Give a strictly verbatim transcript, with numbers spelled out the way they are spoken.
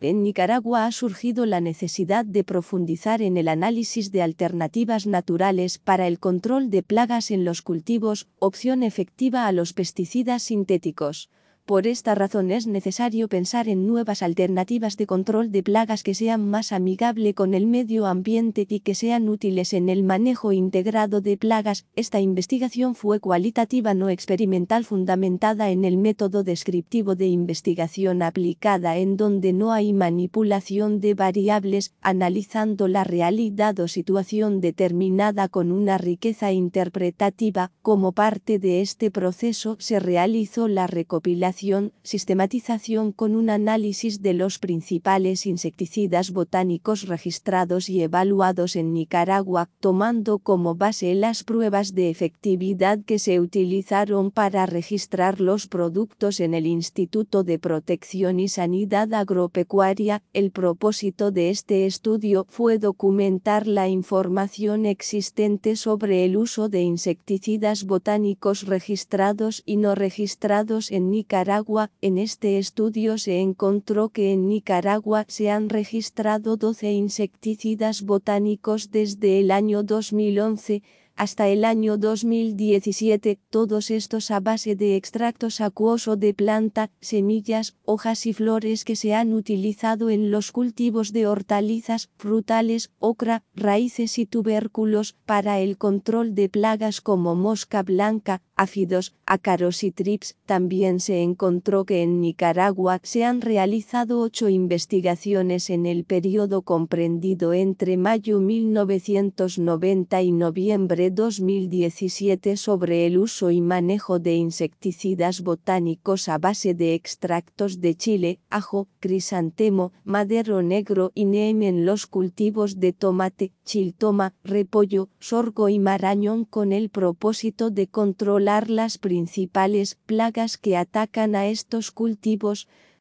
En Nicaragua ha surgido la necesidad de profundizar en el análisis de alternativas naturales para el control de plagas en los cultivos, opción efectiva a los pesticidas sintéticos. Por esta razón es necesario pensar en nuevas alternativas de control de plagas que sean más amigables con el medio ambiente y que sean útiles en el manejo integrado de plagas. Esta investigación fue cualitativa no experimental fundamentada en el método descriptivo de investigación aplicada en donde no hay manipulación de variables, analizando la realidad o situación determinada con una riqueza interpretativa. Como parte de este proceso se realizó la recopilación sistematización con un análisis de los principales insecticidas botánicos registrados y evaluados en Nicaragua, tomando como base las pruebas de efectividad que se utilizaron para registrar los productos en el Instituto de Protección y Sanidad Agropecuaria. El propósito de este estudio fue documentar la información existente sobre el uso de insecticidas botánicos registrados y no registrados en Nicaragua. En este estudio se encontró que en Nicaragua se han registrado doce insecticidas botánicos desde el año dos mil once hasta el año dos mil diecisiete, todos estos a base de extractos acuoso de planta, semillas, hojas y flores que se han utilizado en los cultivos de hortalizas, frutales, ocra, raíces y tubérculos para el control de plagas como mosca blanca, áfidos, ácaros y trips. También se encontró que en Nicaragua se han realizado ocho investigaciones en el periodo comprendido entre mayo mil novecientos noventa y noviembre dos mil diecisiete sobre el uso y manejo de insecticidas botánicos a base de extractos de chile, ajo, crisantemo, madero negro y neem en los cultivos de tomate, chiltoma, repollo, sorgo y marañón con el propósito de controlar las principales plagas que atacan a estos cultivos.